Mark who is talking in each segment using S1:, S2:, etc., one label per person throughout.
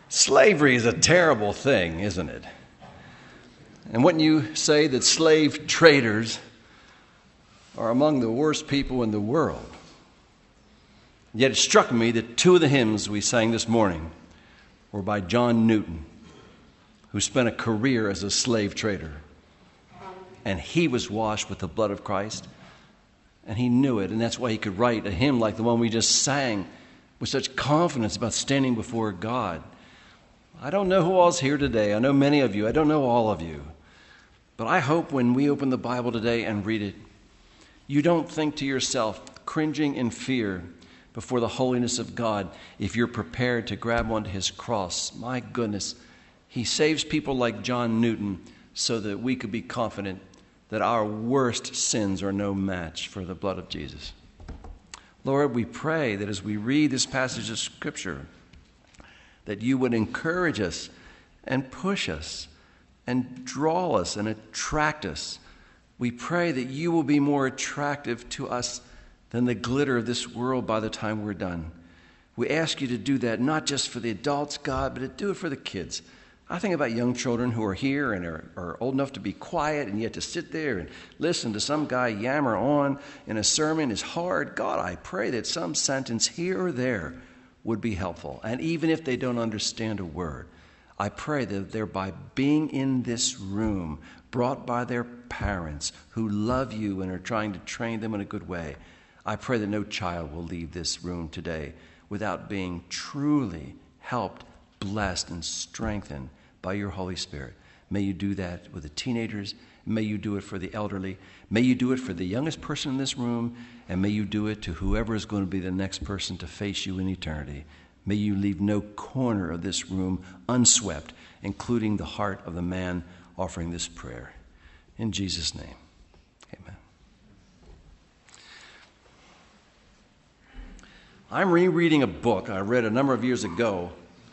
S1: Slavery is a terrible thing, isn't it? And wouldn't you say that slave traders are among the worst people in the world? Yet it struck me that two of the hymns we sang this morning were by John Newton, who spent a career as a slave trader. And he was washed with the blood of Christ, and he knew it, and that's why he could write a hymn like the one we just sang with such confidence about standing before God. I don't know who all's here today. I know many of you. I don't know all of you. But I hope when we open the Bible today and read it, you don't think to yourself, cringing in fear before the holiness of God, if you're prepared to grab onto his cross. My goodness, he saves people like John Newton so that we could be confident that our worst sins are no match for the blood of Jesus. Lord, we pray that as we read this passage of Scripture, that you would encourage us and push us and draw us and attract us. We pray that you will be more attractive to us than the glitter of this world by the time we're done. We ask you to do that not just for the adults, God, but to do it for the kids. I think about young children who are here and are old enough to be quiet, and yet to sit there and listen to some guy yammer on in a sermon is hard. God, I pray that some sentence here or there would be helpful. And even if they don't understand a word, I pray that they're by being in this room, brought by their parents who love you and are trying to train them in a good way. I pray that no child will leave this room today without being truly helped, blessed, and strengthened by your Holy Spirit. May you do that with the teenagers. May you do it for the elderly. May you do it for the youngest person in this room. And may you do it to whoever is going to be the next person to face you in eternity. May you leave no corner of this room unswept, including the heart of the man offering this prayer. In Jesus' name, amen. I'm rereading a book I read a number of years ago.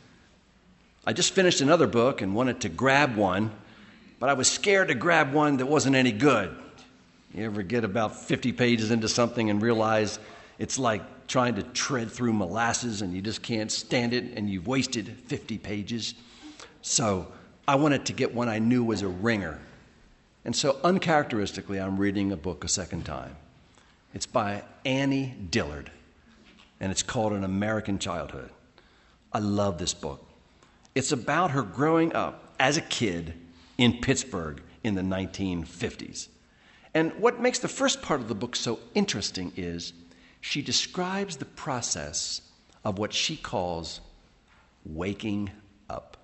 S1: I just finished another book and wanted to grab one, but I was scared to grab one that wasn't any good. You ever get about 50 pages into something and realize it's like trying to tread through molasses and you just can't stand it and you've wasted 50 pages? So I wanted to get one I knew was a ringer. And so uncharacteristically, I'm reading a book a second time. It's by Annie Dillard, and it's called An American Childhood. I love this book. It's about her growing up as a kid in Pittsburgh in the 1950s. And what makes the first part of the book so interesting is she describes the process of what she calls waking up.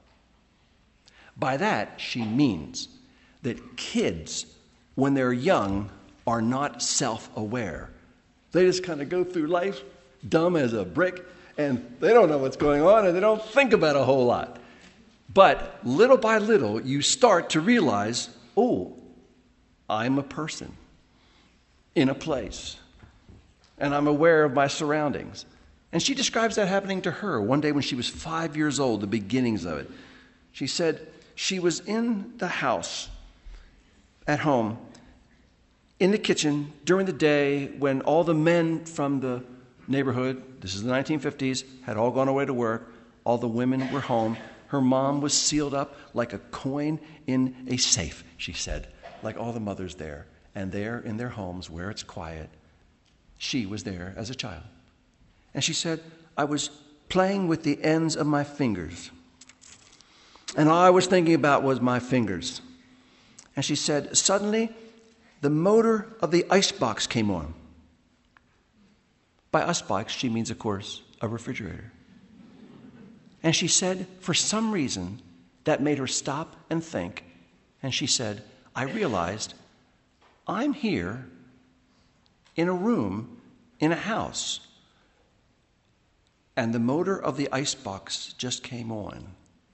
S1: By that, she means that kids, when they're young, are not self-aware. They just kind of go through life dumb as a brick, and they don't know what's going on, and they don't think about a whole lot. But little by little, you start to realize, oh, I'm a person in a place, and I'm aware of my surroundings. And she describes that happening to her one day when she was 5 years old, the beginnings of it. She said she was in the house at home, in the kitchen during the day when all the men from the neighborhood, this is the 1950s, had all gone away to work. All the women were home. Her mom was sealed up like a coin in a safe, she said, like all the mothers there. And there in their homes where it's quiet, she was there as a child. And she said, I was playing with the ends of my fingers. And all I was thinking about was my fingers. And she said, suddenly, the motor of the icebox came on. By icebox, she means, of course, a refrigerator. And she said, for some reason, that made her stop and think. And she said, I realized I'm here in a room, in a house, and the motor of the icebox just came on.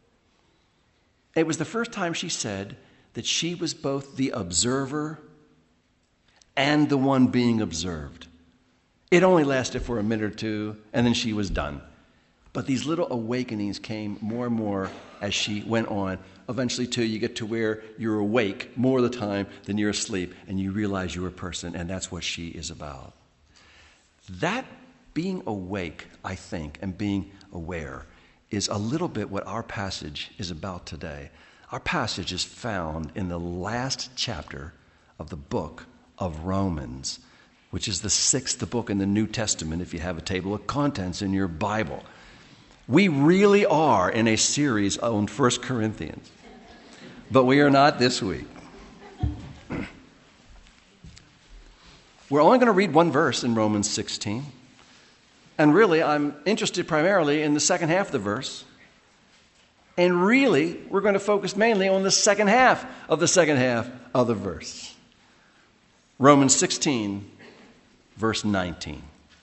S1: It was the first time she said that she was both the observer and the one being observed. It only lasted for a minute or two, and then she was done. But these little awakenings came more and more as she went on. Eventually, too, you get to where you're awake more of the time than you're asleep, and you realize you're a person, and that's what she is about. That being awake, I think, and being aware is a little bit what our passage is about today. Our passage is found in the last chapter of the book of Romans, which is the 6th book in the New Testament if you have a table of contents in your Bible. We really are in a series on 1 Corinthians, but we are not this week. We're only going to read one verse in Romans 16. And really, I'm interested primarily in the second half of the verse. And really, we're going to focus mainly on the second half of the verse. Romans 16, verse 19.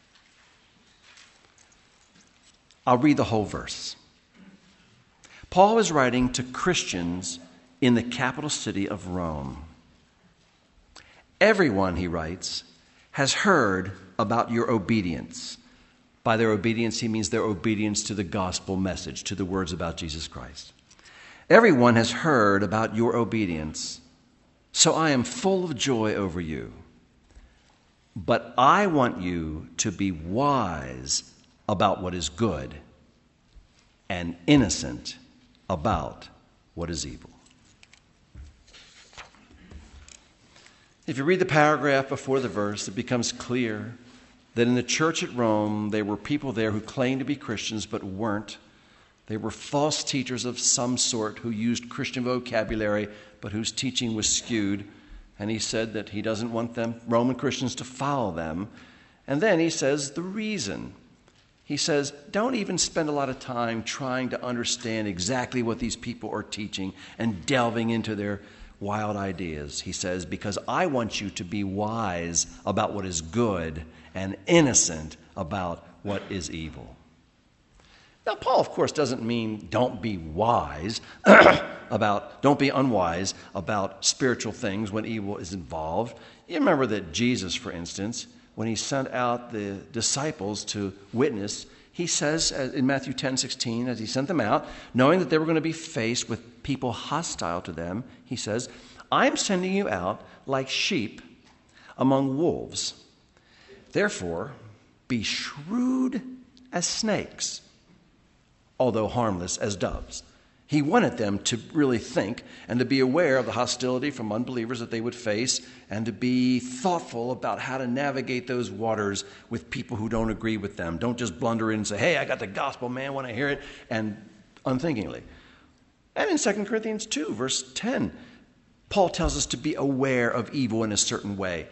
S1: I'll read the whole verse. Paul is writing to Christians in the capital city of Rome. Everyone, he writes, has heard about your obedience. By their obedience, he means their obedience to the gospel message, to the words about Jesus Christ. Everyone has heard about your obedience, so I am full of joy over you. But I want you to be wise about what is good and innocent about what is evil. If you read the paragraph before the verse, it becomes clear that in the church at Rome, there were people there who claimed to be Christians but weren't. They were false teachers of some sort who used Christian vocabulary but whose teaching was skewed. And he said that he doesn't want them, Roman Christians, to follow them. And then he says the reason. He says, don't even spend a lot of time trying to understand exactly what these people are teaching and delving into their wild ideas. He says, because I want you to be wise about what is good and innocent about what is evil. Now, Paul, of course, doesn't mean don't be unwise about spiritual things when evil is involved. You remember that Jesus, for instance, when he sent out the disciples to witness, he says in Matthew 10:16, as he sent them out, knowing that they were going to be faced with people hostile to them, he says, I'm sending you out like sheep among wolves. Therefore, be shrewd as snakes, although harmless as doves. He wanted them to really think and to be aware of the hostility from unbelievers that they would face and to be thoughtful about how to navigate those waters with people who don't agree with them. Don't just blunder in and say, hey, I got the gospel, man, when I hear it, and unthinkingly. And in 2 Corinthians 2, verse 10, Paul tells us to be aware of evil in a certain way.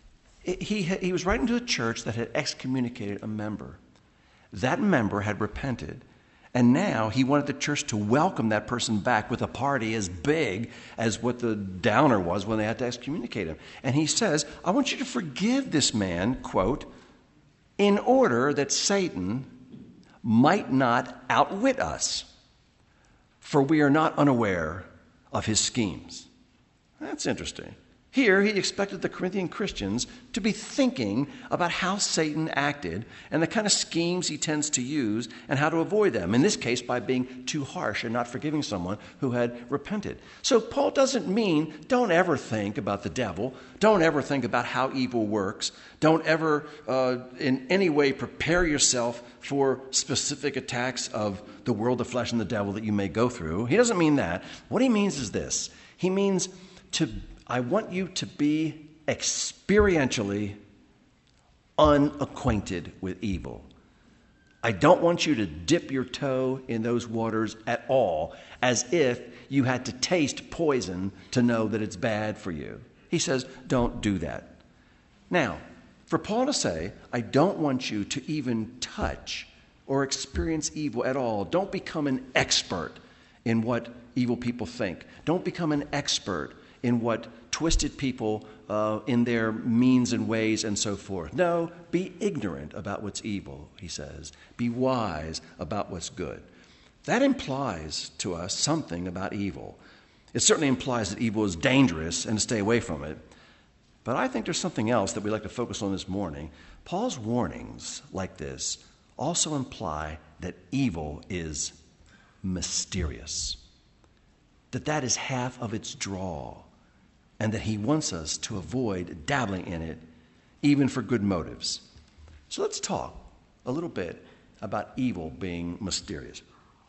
S1: He was writing to a church that had excommunicated a member. That member had repented. And now he wanted the church to welcome that person back with a party as big as what the downer was when they had to excommunicate him. And he says, I want you to forgive this man, quote, in order that Satan might not outwit us, for we are not unaware of his schemes. That's interesting. Here, he expected the Corinthian Christians to be thinking about how Satan acted and the kind of schemes he tends to use and how to avoid them. In this case, by being too harsh and not forgiving someone who had repented. So Paul doesn't mean don't ever think about the devil. Don't ever think about how evil works. Don't ever in any way prepare yourself for specific attacks of the world, the flesh, and the devil that you may go through. He doesn't mean that. What he means is this. He means I want you to be experientially unacquainted with evil. I don't want you to dip your toe in those waters at all, as if you had to taste poison to know that it's bad for you. He says, don't do that. Now, for Paul to say, I don't want you to even touch or experience evil at all. Don't become an expert in what evil people think. Don't become an expert in what twisted people in their means and ways and so forth. No, be ignorant about what's evil, he says. Be wise about what's good. That implies to us something about evil. It certainly implies that evil is dangerous and to stay away from it. But I think there's something else that we'd like to focus on this morning. Paul's warnings like this also imply that evil is mysterious, that is half of its draw, and that he wants us to avoid dabbling in it, even for good motives. So let's talk a little bit about evil being mysterious.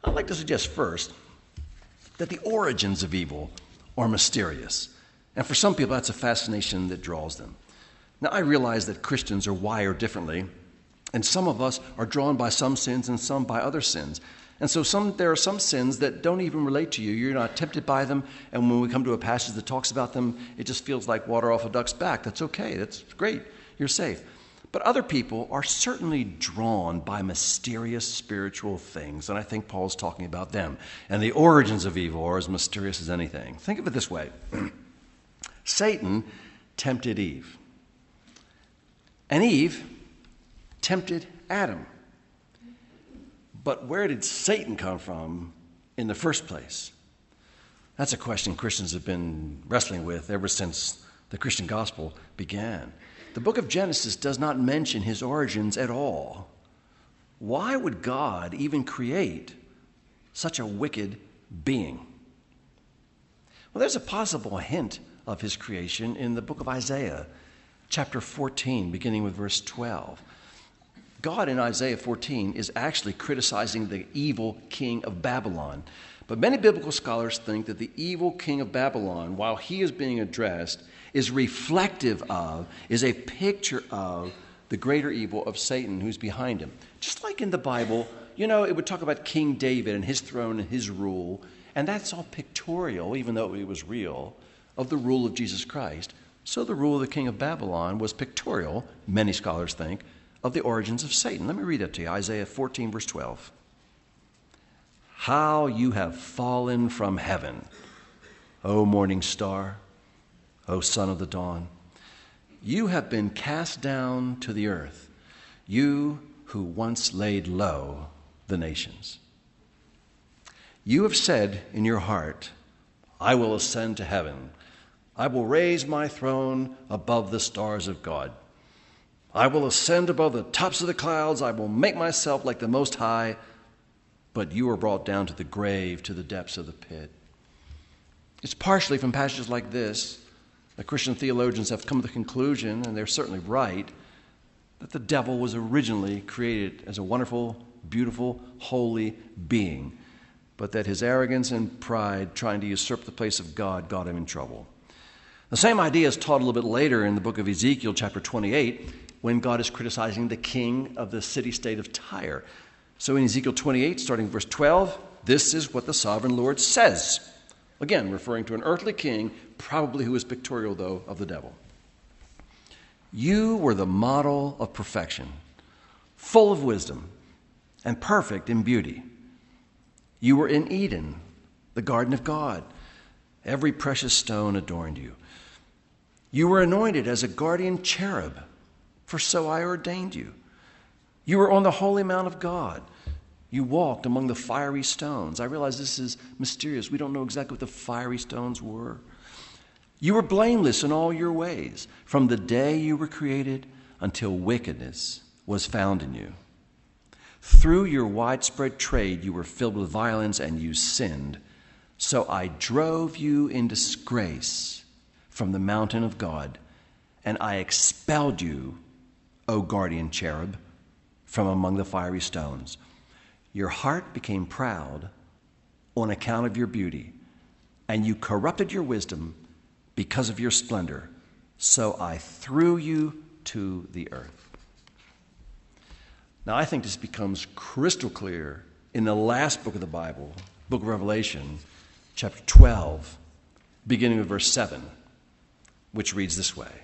S1: I'd like to suggest first that the origins of evil are mysterious. And for some people, that's a fascination that draws them. Now, I realize that Christians are wired differently, and some of us are drawn by some sins and some by other sins. And so there are some sins that don't even relate to you. You're not tempted by them, and when we come to a passage that talks about them, it just feels like water off a duck's back. That's okay. That's great. You're safe. But other people are certainly drawn by mysterious spiritual things, and I think Paul's talking about them. And the origins of evil are as mysterious as anything. Think of it this way. Satan tempted Eve, and Eve tempted Adam. But where did Satan come from in the first place? That's a question Christians have been wrestling with ever since the Christian gospel began. The book of Genesis does not mention his origins at all. Why would God even create such a wicked being? Well, there's a possible hint of his creation in the book of Isaiah, chapter 14, beginning with verse 12. God in Isaiah 14 is actually criticizing the evil king of Babylon. But many biblical scholars think that the evil king of Babylon, while he is being addressed, is reflective of, is a picture of the greater evil of Satan who's behind him. Just like in the Bible, it would talk about King David and his throne and his rule, and that's all pictorial, even though it was real, of the rule of Jesus Christ. So the rule of the king of Babylon was pictorial, many scholars think, of the origins of Satan. Let me read that to you. Isaiah 14, verse 12. How you have fallen from heaven, O morning star, O son of the dawn. You have been cast down to the earth, you who once laid low the nations. You have said in your heart, I will ascend to heaven. I will raise my throne above the stars of God. I will ascend above the tops of the clouds. I will make myself like the Most High. But you are brought down to the grave, to the depths of the pit. It's partially from passages like this that Christian theologians have come to the conclusion, and they're certainly right, that the devil was originally created as a wonderful, beautiful, holy being, but that his arrogance and pride, trying to usurp the place of God, got him in trouble. The same idea is taught a little bit later in the book of Ezekiel, chapter 28, when God is criticizing the king of the city-state of Tyre. So in Ezekiel 28, starting verse 12, this is what the sovereign Lord says. Again, referring to an earthly king, probably who was pictorial, though, of the devil. You were the model of perfection, full of wisdom, and perfect in beauty. You were in Eden, the garden of God. Every precious stone adorned you. You were anointed as a guardian cherub, for so I ordained you. You were on the holy mount of God. You walked among the fiery stones. I realize this is mysterious. We don't know exactly what the fiery stones were. You were blameless in all your ways, from the day you were created until wickedness was found in you. Through your widespread trade, you were filled with violence and you sinned. So I drove you in disgrace from the mountain of God, and I expelled you, O guardian cherub, from among the fiery stones. Your heart became proud on account of your beauty, and you corrupted your wisdom because of your splendor. So I threw you to the earth. Now, I think this becomes crystal clear in the last book of the Bible, book of Revelation, chapter 12, beginning with verse 7, which reads this way.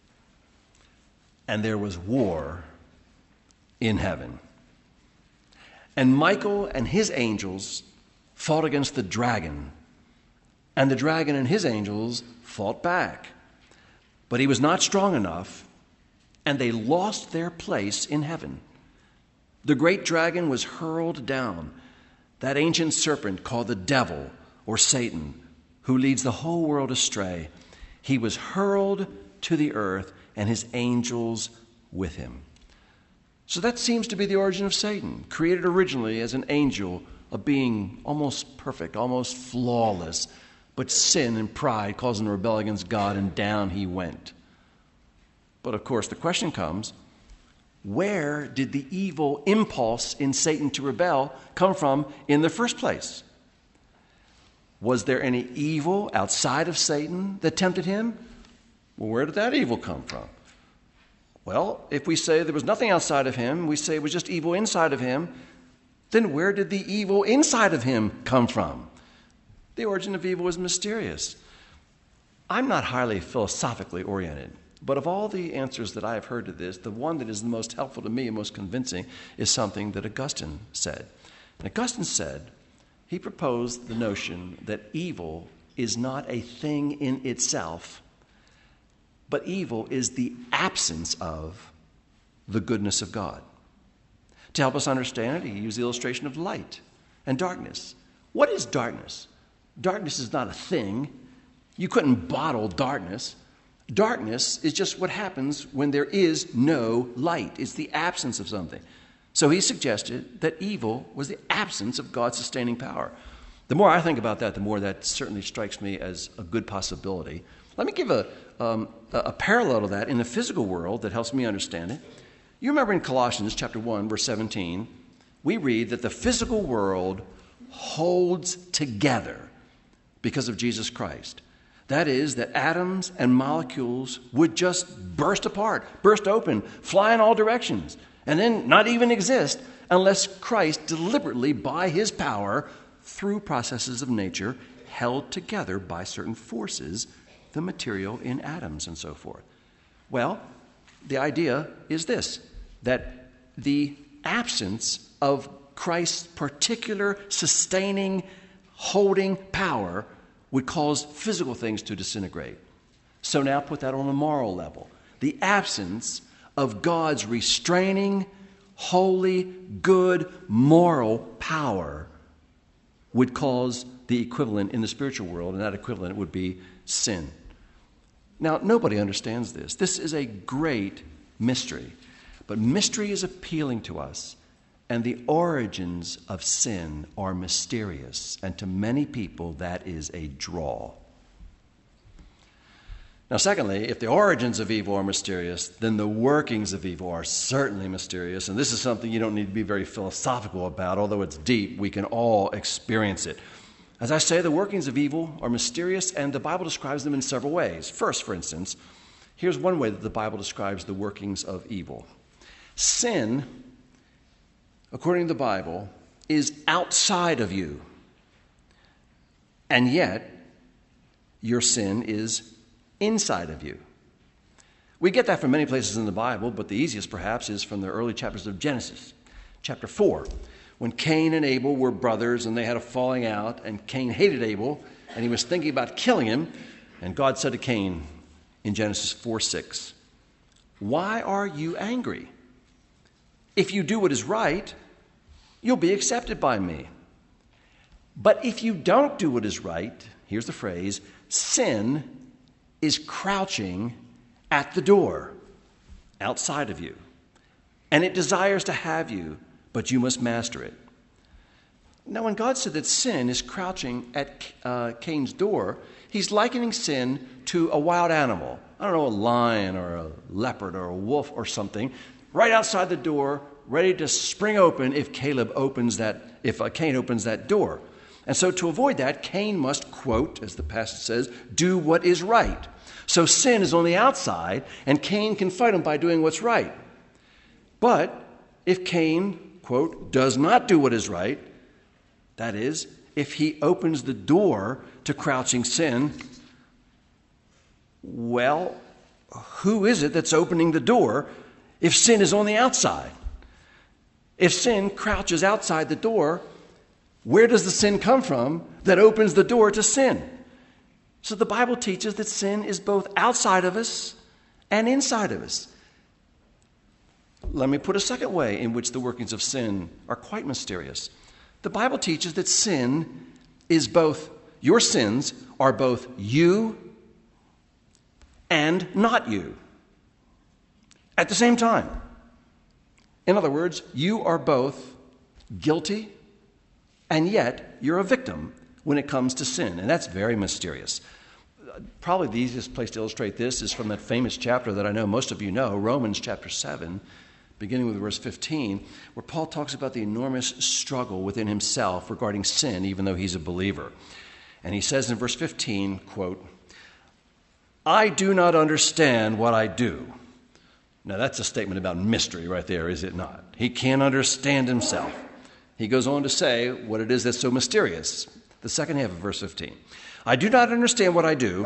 S1: And there was war in heaven. And Michael and his angels fought against the dragon, and the dragon and his angels fought back. But he was not strong enough, and they lost their place in heaven. The great dragon was hurled down, that ancient serpent called the devil or Satan, who leads the whole world astray. He was hurled to the earth, and his angels with him. So that seems to be the origin of Satan, created originally as an angel, a being almost perfect, almost flawless, but sin and pride caused him to rebel against God, and down he went. But of course, the question comes, where did the evil impulse in Satan to rebel come from in the first place? Was there any evil outside of Satan that tempted him? Well, where did that evil come from? Well, if we say there was nothing outside of him, we say it was just evil inside of him, then where did the evil inside of him come from? The origin of evil is mysterious. I'm not highly philosophically oriented, but of all the answers that I have heard to this, the one that is the most helpful to me and most convincing is something that Augustine said. And Augustine said, he proposed the notion that evil is not a thing in itself, but evil is the absence of the goodness of God. To help us understand it, he used the illustration of light and darkness. What is darkness? Darkness is not a thing. You couldn't bottle darkness. Darkness is just what happens when there is no light. It's the absence of something. So he suggested that evil was the absence of God's sustaining power. The more I think about that, the more that certainly strikes me as a good possibility. Let me give a parallel to that in the physical world that helps me understand it. You remember in Colossians chapter 1, verse 17, we read that the physical world holds together because of Jesus Christ. That is, that atoms and molecules would just burst apart, burst open, fly in all directions, and then not even exist unless Christ deliberately, by his power, through processes of nature, held together by certain forces the material in atoms and so forth. Well, the idea is this, that the absence of Christ's particular sustaining, holding power would cause physical things to disintegrate. So now put that on a moral level. The absence of God's restraining, holy, good, moral power would cause the equivalent in the spiritual world, and that equivalent would be sin. Now, nobody understands this. This is a great mystery, but mystery is appealing to us, and the origins of sin are mysterious, and to many people that is a draw. Now, secondly, if the origins of evil are mysterious, then the workings of evil are certainly mysterious, and this is something you don't need to be very philosophical about. Although it's deep, we can all experience it. As I say, the workings of evil are mysterious, and the Bible describes them in several ways. First, for instance, here's one way that the Bible describes the workings of evil. Sin, according to the Bible, is outside of you, and yet your sin is inside of you. We get that from many places in the Bible, but the easiest perhaps is from the early chapters of Genesis. Chapter 4, when Cain and Abel were brothers and they had a falling out, and Cain hated Abel and he was thinking about killing him, and God said to Cain in Genesis 4:6, "Why are you angry? If you do what is right, you'll be accepted by me. But if you don't do what is right," here's the phrase, "sin is crouching at the door, outside of you, and it desires to have you, but you must master it." Now, when God said that sin is crouching at Cain's door, he's likening sin to a wild animal. I don't know, a lion or a leopard or a wolf or something, right outside the door, ready to spring open if Cain opens that door. And so to avoid that, Cain must, quote, as the passage says, do what is right. So sin is on the outside, and Cain can fight him by doing what's right. But if Cain, quote, does not do what is right, that is, if he opens the door to crouching sin, well, who is it that's opening the door if sin is on the outside? If sin crouches outside the door, where does the sin come from that opens the door to sin? So the Bible teaches that sin is both outside of us and inside of us. Let me put a second way in which the workings of sin are quite mysterious. The Bible teaches that sin is both, your sins are both you and not you at the same time. In other words, you are both guilty and yet you're a victim when it comes to sin, and that's very mysterious. Probably the easiest place to illustrate this is from that famous chapter that I know most of you know, Romans chapter 7. beginning with verse 15, where Paul talks about the enormous struggle within himself regarding sin, even though he's a believer. And he says in verse 15, quote, "I do not understand what I do." Now, that's a statement about mystery right there, is it not? He can't understand himself. He goes on to say what it is that's so mysterious. The second half of verse 15. "I do not understand what I do,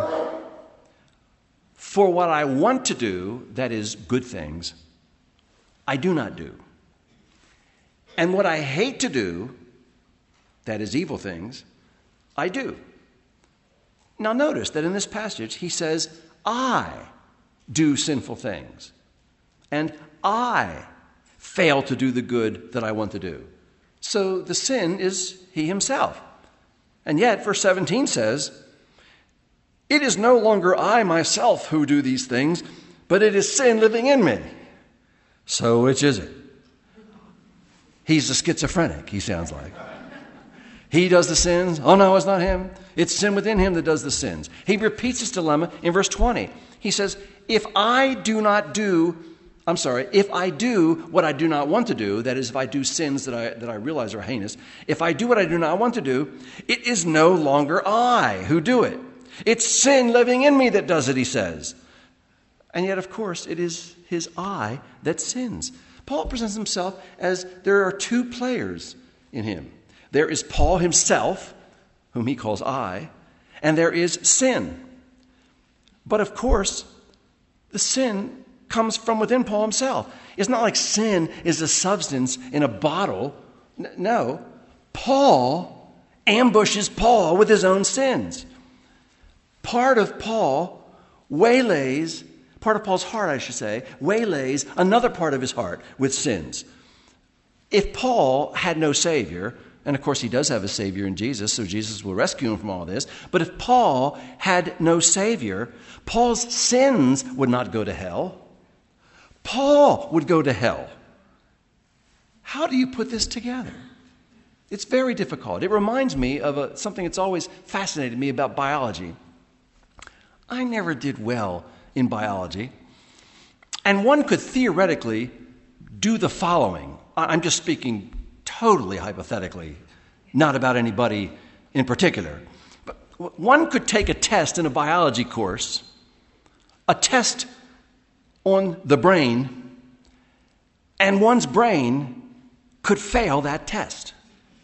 S1: for what I want to do, that is, good things, I do not do. And what I hate to do, that is, evil things, I do." Now, notice that in this passage, he says, "I do sinful things, and I fail to do the good that I want to do." So the sin is he himself. And yet, verse 17 says, "It is no longer I myself who do these things, but it is sin living in me." So which is it? He's a schizophrenic, he sounds like. He does the sins. Oh, no, it's not him. It's sin within him that does the sins. He repeats his dilemma in verse 20. He says, if I do what I do not want to do, that is, if I do sins that I realize are heinous, if I do what I do not want to do, it is no longer I who do it. It's sin living in me that does it, he says. And yet, of course, it is his I that sins. Paul presents himself as there are two players in him. There is Paul himself, whom he calls I, and there is sin. But of course, the sin comes from within Paul himself. It's not like sin is a substance in a bottle. No, Paul ambushes Paul with his own sins. Part of Paul's heart, waylays another part of his heart with sins. If Paul had no Savior, and of course he does have a Savior in Jesus, so Jesus will rescue him from all this, but if Paul had no Savior, Paul's sins would not go to hell. Paul would go to hell. How do you put this together? It's very difficult. It reminds me of something that's always fascinated me about biology. I never did well in biology, and one could theoretically do the following. I'm just speaking totally hypothetically, not about anybody in particular. But one could take a test in a biology course, a test on the brain, and one's brain could fail that test.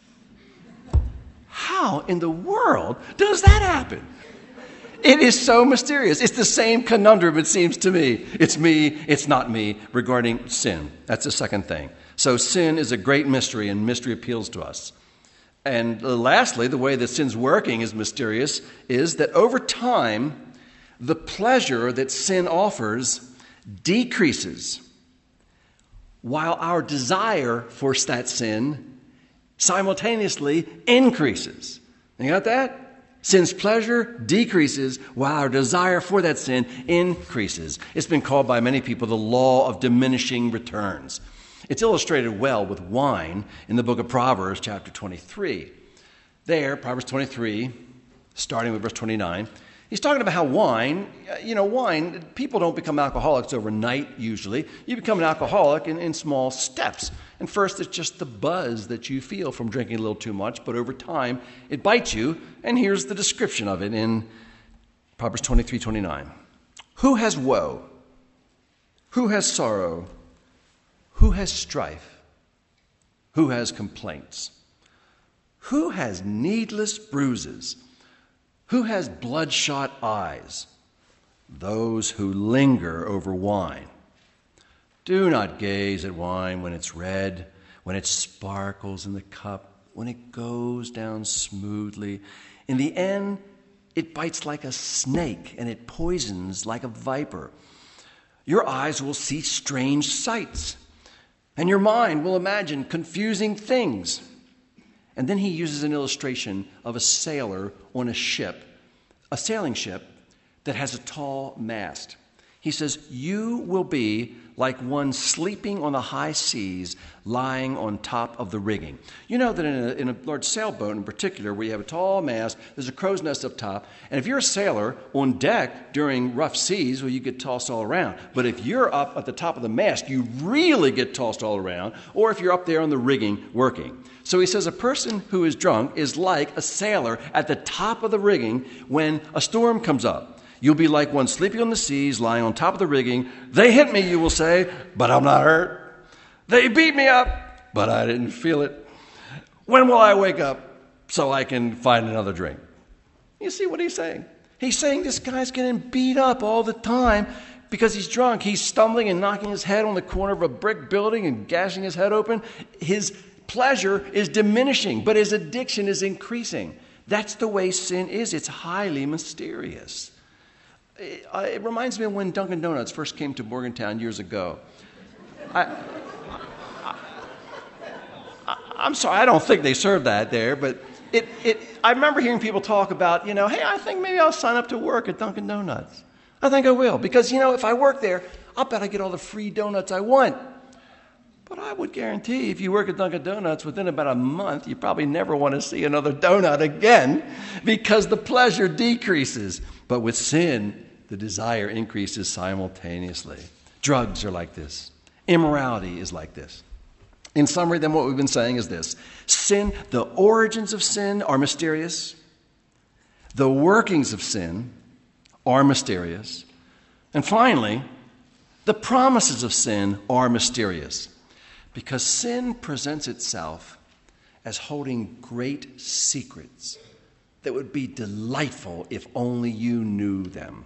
S1: How in the world does that happen? It is so mysterious. It's the same conundrum, it seems to me. It's me, it's not me, regarding sin. That's the second thing. So sin is a great mystery, and mystery appeals to us. And lastly, the way that sin's working is mysterious, is that over time, the pleasure that sin offers decreases, while our desire for that sin simultaneously increases. You got that? Sin's pleasure decreases while our desire for that sin increases. It's been called by many people the law of diminishing returns. It's illustrated well with wine in the book of Proverbs, chapter 23. There, Proverbs 23, starting with verse 29, he's talking about how wine, people don't become alcoholics overnight usually. You become an alcoholic in small steps. And first, it's just the buzz that you feel from drinking a little too much, but over time, it bites you. And here's the description of it in Proverbs 23:29. Who has woe? Who has sorrow? Who has strife? Who has complaints? Who has needless bruises? Who has bloodshot eyes? Those who linger over wine. Do not gaze at wine when it's red, when it sparkles in the cup, when it goes down smoothly. In the end, it bites like a snake and it poisons like a viper. Your eyes will see strange sights, and your mind will imagine confusing things. And then he uses an illustration of a sailor on a ship, a sailing ship that has a tall mast. He says, you will be like one sleeping on the high seas, lying on top of the rigging. You know that in a large sailboat in particular, where you have a tall mast, there's a crow's nest up top. And if you're a sailor on deck during rough seas, well, you get tossed all around. But if you're up at the top of the mast, you really get tossed all around. Or if you're up there on the rigging working. So he says a person who is drunk is like a sailor at the top of the rigging when a storm comes up. You'll be like one sleeping on the seas, lying on top of the rigging. They hit me, you will say, but I'm not hurt. They beat me up, but I didn't feel it. When will I wake up so I can find another drink? You see what he's saying? He's saying this guy's getting beat up all the time because he's drunk. He's stumbling and knocking his head on the corner of a brick building and gashing his head open. His pleasure is diminishing, but his addiction is increasing. That's the way sin is. It's highly mysterious. It reminds me of when Dunkin' Donuts first came to Morgantown years ago. I'm sorry, I don't think they served that there, but I remember hearing people talk about, hey, I think maybe I'll sign up to work at Dunkin' Donuts. I think I will, because, if I work there, I'll bet I get all the free donuts I want. But I would guarantee if you work at Dunkin' Donuts, within about a month, you probably never want to see another donut again because the pleasure decreases. But with sin, the desire increases simultaneously. Drugs are like this. Immorality is like this. In summary, then, what we've been saying is this. Sin, the origins of sin are mysterious. The workings of sin are mysterious. And finally, the promises of sin are mysterious. Because sin presents itself as holding great secrets that would be delightful if only you knew them.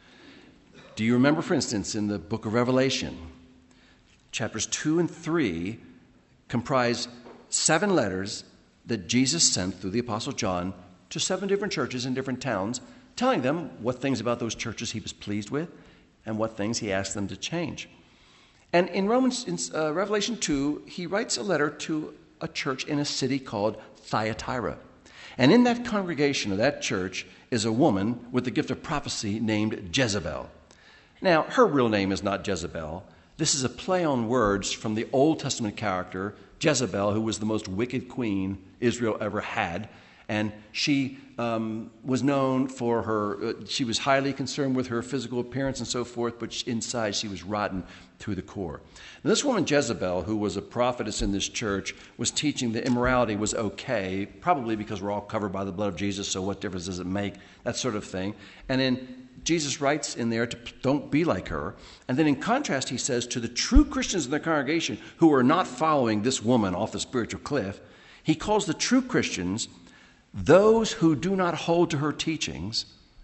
S1: Do you remember, for instance, in the book of Revelation, chapters 2 and 3 comprise 7 letters that Jesus sent through the Apostle John to 7 different churches in different towns, telling them what things about those churches he was pleased with and what things he asked them to change. And in Revelation 2, he writes a letter to a church in a city called Thyatira. And in that congregation of that church is a woman with the gift of prophecy named Jezebel. Now, her real name is not Jezebel. This is a play on words from the Old Testament character, Jezebel, who was the most wicked queen Israel ever had. And she was known for her, she was highly concerned with her physical appearance and so forth, but inside she was rotten to the core. Now, this woman Jezebel, who was a prophetess in this church, was teaching that immorality was okay, probably because we're all covered by the blood of Jesus, so what difference does it make, that sort of thing. And then Jesus writes in there to don't be like her. And then in contrast, he says to the true Christians in the congregation who are not following this woman off the spiritual cliff, he calls the true Christians those who do not hold to her teachings,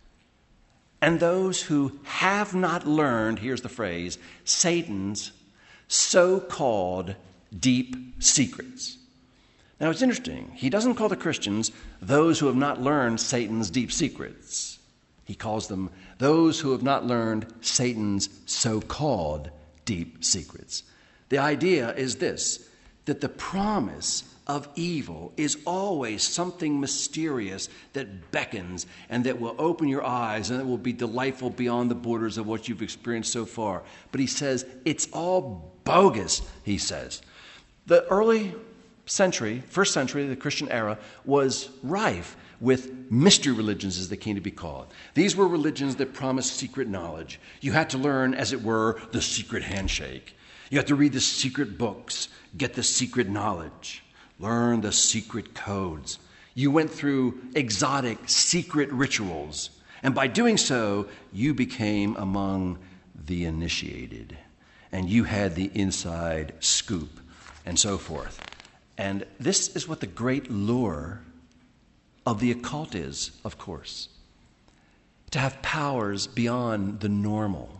S1: and those who have not learned, here's the phrase, Satan's so-called deep secrets. Now, it's interesting. He doesn't call the Christians those who have not learned Satan's deep secrets. He calls them those who have not learned Satan's so-called deep secrets. The idea is this, that the promise of evil is always something mysterious that beckons and that will open your eyes and it will be delightful beyond the borders of what you've experienced so far. But he says it's all bogus, he says. The early century, first century, the Christian era, was rife with mystery religions, as they came to be called. These were religions that promised secret knowledge. You had to learn, as it were, the secret handshake. You had to read the secret books, get the secret knowledge. Learn the secret codes. You went through exotic, secret rituals. And by doing so, you became among the initiated. And you had the inside scoop, and so forth. And this is what the great lure of the occult is, of course. To have powers beyond the normal.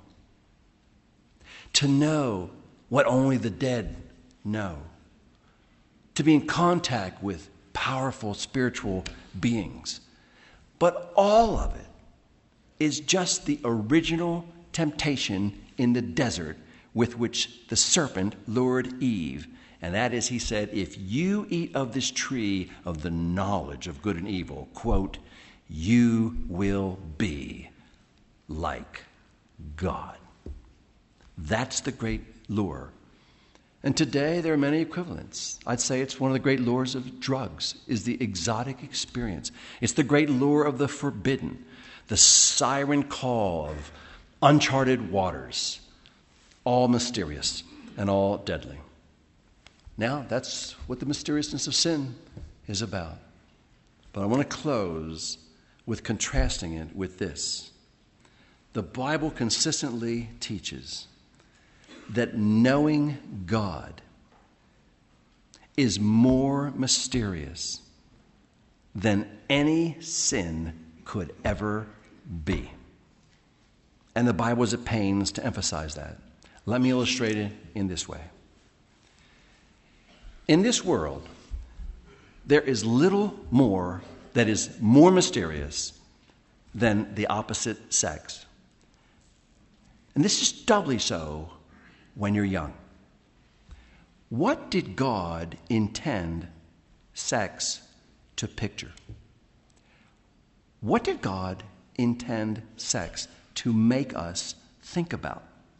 S1: To know what only the dead know. To be in contact with powerful spiritual beings. But all of it is just the original temptation in the desert with which the serpent lured Eve. And that is, he said, if you eat of this tree of the knowledge of good and evil, quote, you will be like God. That's the great lure. And today there are many equivalents. I'd say it's one of the great lures of drugs, is the exotic experience. It's the great lure of the forbidden, the siren call of uncharted waters, all mysterious and all deadly. Now, that's what the mysteriousness of sin is about. But I want to close with contrasting it with this. The Bible consistently teaches that knowing God is more mysterious than any sin could ever be. And the Bible is at pains to emphasize that. Let me illustrate it in this way. In this world, there is little more that is more mysterious than the opposite sex. And this is doubly so when you're young. What did God intend sex to picture? What did God intend sex to make us think about?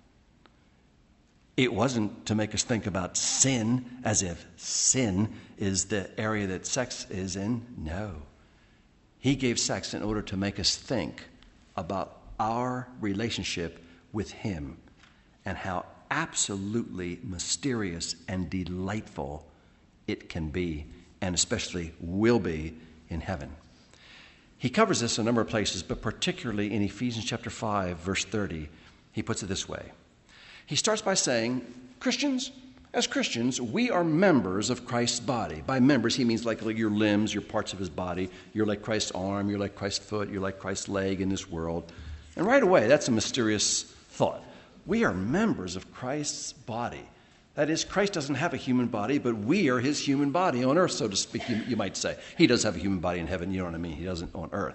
S1: It wasn't to make us think about sin as if sin is the area that sex is in. No. He gave sex in order to make us think about our relationship with Him and how absolutely mysterious and delightful it can be, and especially will be in heaven. He covers this in a number of places, but particularly in Ephesians chapter 5, verse 30, he puts it this way. He starts by saying, as Christians, we are members of Christ's body. By members, he means like your limbs, your parts of his body. You're like Christ's arm, you're like Christ's foot, you're like Christ's leg in this world. And right away, that's a mysterious thought. We are members of Christ's body. That is, Christ doesn't have a human body, but we are his human body on earth, so to speak, you might say. He does have a human body in heaven, you know what I mean? He doesn't on earth.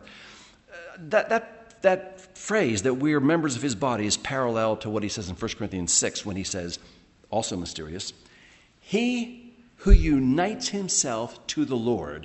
S1: That phrase that we are members of his body is parallel to what he says in 1 Corinthians 6 when he says, also mysterious, he who unites himself to the Lord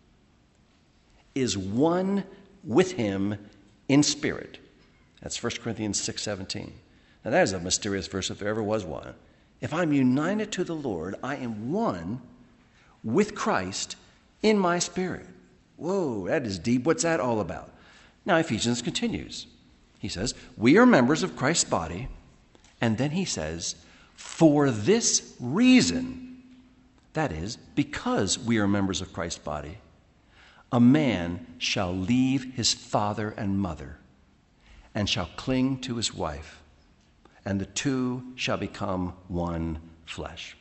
S1: is one with him in spirit. That's 1 Corinthians 6:17. Now that is a mysterious verse if there ever was one. If I'm united to the Lord, I am one with Christ in my spirit. Whoa, that is deep. What's that all about? Now, Ephesians continues. He says, we are members of Christ's body. And then he says, for this reason, that is, because we are members of Christ's body, a man shall leave his father and mother and shall cling to his wife, and the two shall become one flesh.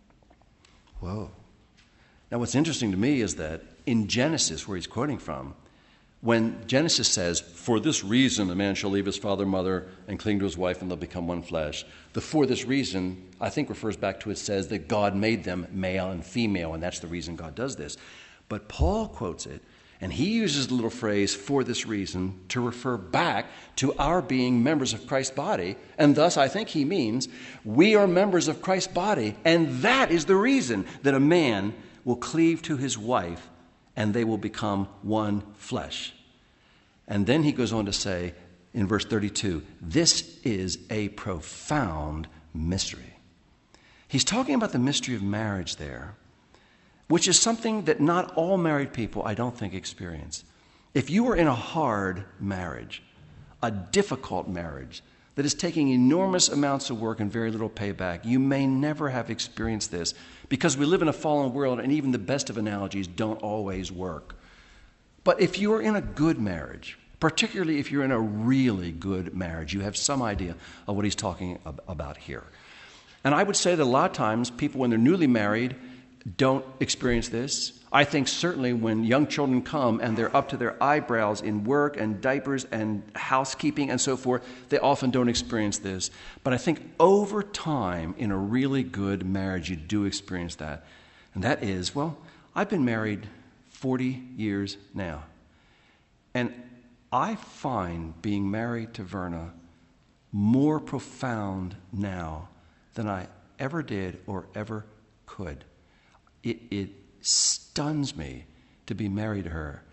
S1: Whoa. Now, what's interesting to me is that in Genesis, where he's quoting from, when Genesis says, for this reason a man shall leave his father and mother and cling to his wife and they'll become one flesh, the for this reason, I think, refers back to it says that God made them male and female, and that's the reason God does this. But Paul quotes it, and he uses the little phrase, for this reason, to refer back to our being members of Christ's body, and thus I think he means we are members of Christ's body, and that is the reason that a man will cleave to his wife and they will become one flesh. And then he goes on to say in verse 32, this is a profound mystery. He's talking about the mystery of marriage there, which is something that not all married people, I don't think, experience. If you are in a hard marriage, a difficult marriage that is taking enormous amounts of work and very little payback, you may never have experienced this because we live in a fallen world and even the best of analogies don't always work. But if you are in a good marriage, particularly if you're in a really good marriage, you have some idea of what he's talking about here. And I would say that a lot of times people, when they're newly married, don't experience this. I think certainly when young children come and they're up to their eyebrows in work and diapers and housekeeping and so forth, they often don't experience this. But I think over time in a really good marriage, you do experience that. And that is, well, I've been married 40 years now. And I find being married to Verna more profound now than I ever did or ever could. It stuns me to be married to her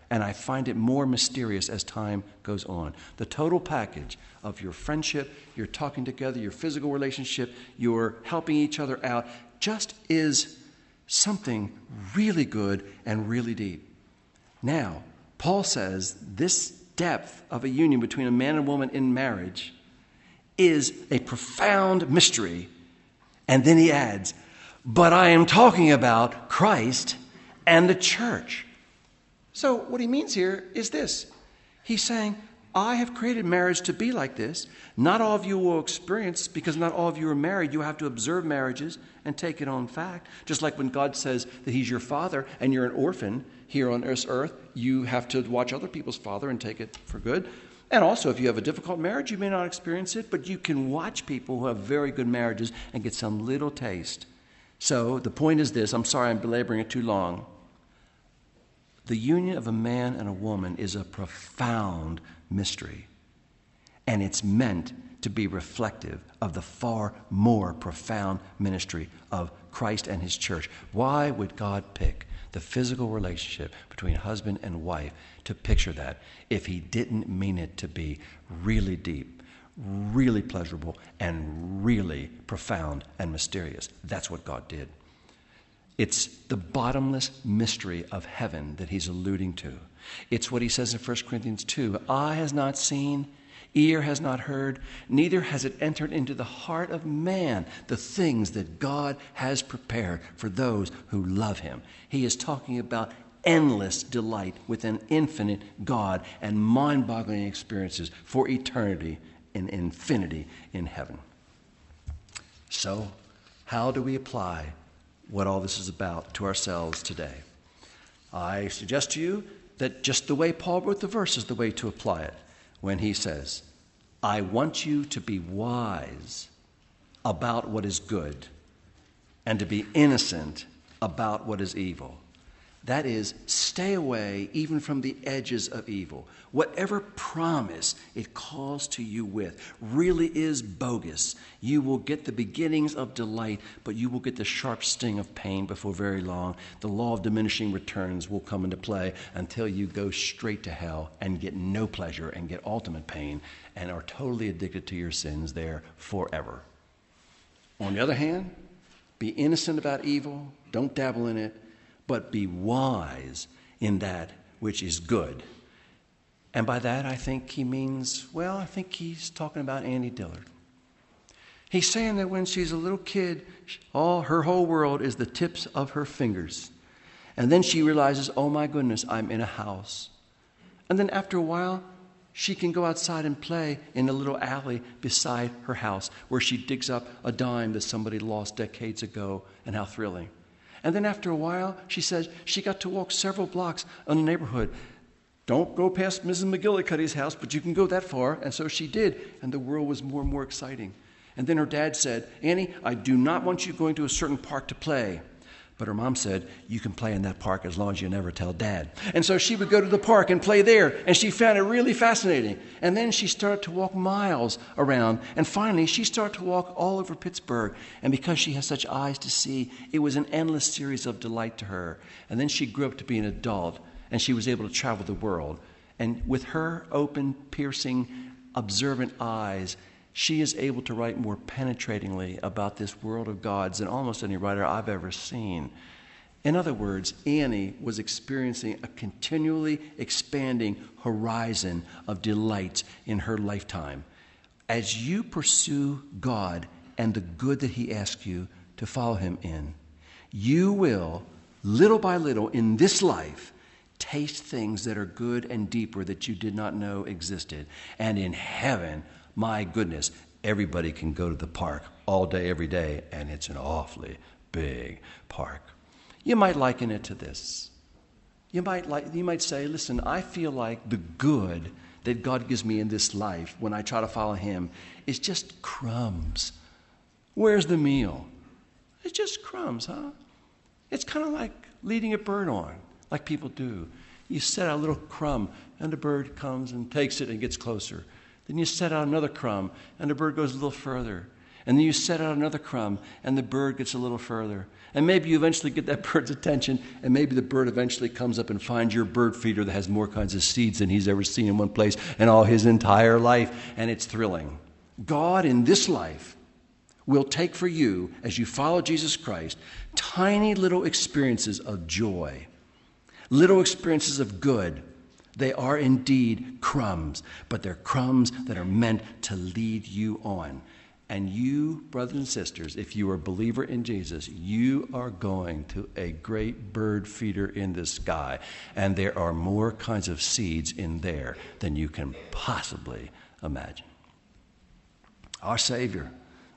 S1: And I find it more mysterious as time goes on. The total package of your friendship, your talking together, your physical relationship, your helping each other out, just is something really good and really deep. Now, Paul says this depth of a union between a man and woman in marriage is a profound mystery. And then he adds, but I am talking about Christ and the church. So what he means here is this. He's saying, I have created marriage to be like this. Not all of you will experience, because not all of you are married. You have to observe marriages and take it on fact. Just like when God says that he's your father and you're an orphan here on this earth, you have to watch other people's father and take it for good. And also, if you have a difficult marriage, you may not experience it, but you can watch people who have very good marriages and get some little taste. So the point is this. I'm sorry I'm belaboring it too long. The union of a man and a woman is a profound mystery, and it's meant to be reflective of the far more profound ministry of Christ and his church. Why would God pick the physical relationship between husband and wife to picture that if he didn't mean it to be really deep, really pleasurable, and really profound and mysterious? That's what God did. It's the bottomless mystery of heaven that he's alluding to. It's what he says in 1 Corinthians 2. Eye has not seen, ear has not heard, neither has it entered into the heart of man the things that God has prepared for those who love him. He is talking about endless delight with an infinite God and mind-boggling experiences for eternity and infinity in heaven. So, how do we apply what all this is about to ourselves today? I suggest to you that just the way Paul wrote the verse is the way to apply it when he says, I want you to be wise about what is good and to be innocent about what is evil. That is, stay away even from the edges of evil. Whatever promise it calls to you with really is bogus. You will get the beginnings of delight, but you will get the sharp sting of pain before very long. The law of diminishing returns will come into play until you go straight to hell and get no pleasure and get ultimate pain and are totally addicted to your sins there forever. On the other hand, be innocent about evil. Don't dabble in it. But be wise in that which is good. And by that, I think he means, well, I think he's talking about Annie Dillard. He's saying that when she's a little kid, her whole world is the tips of her fingers. And then she realizes, oh my goodness, I'm in a house. And then after a while, she can go outside and play in a little alley beside her house where she digs up a dime that somebody lost decades ago, and how thrilling. And then after a while, she says she got to walk several blocks in the neighborhood. Don't go past Mrs. McGillicuddy's house, but you can go that far. And so she did, and the world was more and more exciting. And then her dad said, Annie, I do not want you going to a certain park to play. But her mom said, you can play in that park as long as you never tell Dad. And so she would go to the park and play there, and she found it really fascinating. And then she started to walk miles around, and finally she started to walk all over Pittsburgh. And because she has such eyes to see, it was an endless series of delight to her. And then she grew up to be an adult, and she was able to travel the world. And with her open, piercing, observant eyes, she is able to write more penetratingly about this world of God's than almost any writer I've ever seen. In other words, Annie was experiencing a continually expanding horizon of delights in her lifetime. As you pursue God and the good that he asks you to follow him in, you will, little by little in this life, taste things that are good and deeper that you did not know existed. And in heaven, my goodness, everybody can go to the park all day, every day, and it's an awfully big park. You might liken it to this. You might say, listen, I feel like the good that God gives me in this life when I try to follow him is just crumbs. Where's the meal? It's just crumbs, huh? It's kind of like leading a bird on, like people do. You set out a little crumb, and the bird comes and takes it and gets closer. Then you set out another crumb, and the bird goes a little further. And then you set out another crumb, and the bird gets a little further. And maybe you eventually get that bird's attention, and maybe the bird eventually comes up and finds your bird feeder that has more kinds of seeds than he's ever seen in one place in all his entire life, and it's thrilling. God in this life will take for you, as you follow Jesus Christ, tiny little experiences of joy, little experiences of good. They are indeed crumbs, but they're crumbs that are meant to lead you on. And you, brothers and sisters, if you are a believer in Jesus, you are going to a great bird feeder in the sky. And there are more kinds of seeds in there than you can possibly imagine. Our Savior,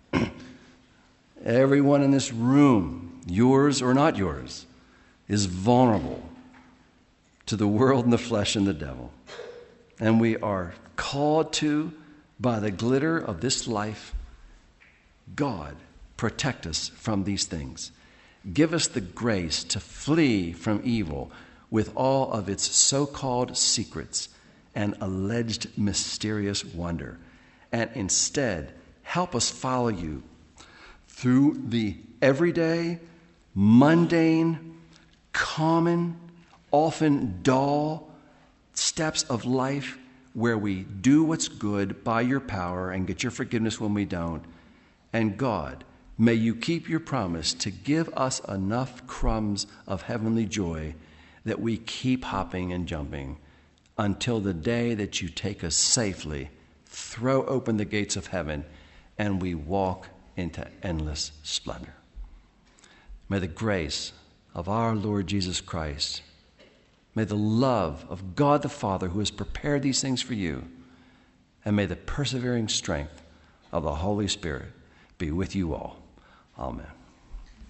S1: everyone in this room, yours or not yours, is vulnerable to the world and the flesh and the devil. And we are called to, by the glitter of this life, God, protect us from these things. Give us the grace to flee from evil with all of its so-called secrets and alleged mysterious wonder. And instead, help us follow you through the everyday, mundane, common, often dull steps of life where we do what's good by your power and get your forgiveness when we don't. And God, may you keep your promise to give us enough crumbs of heavenly joy that we keep hopping and jumping until the day that you take us safely, throw open the gates of heaven, and we walk into endless splendor. May the grace of our Lord Jesus Christ, may the love of God the Father who has prepared these things for you, and may the persevering strength of the Holy Spirit be with you all. Amen.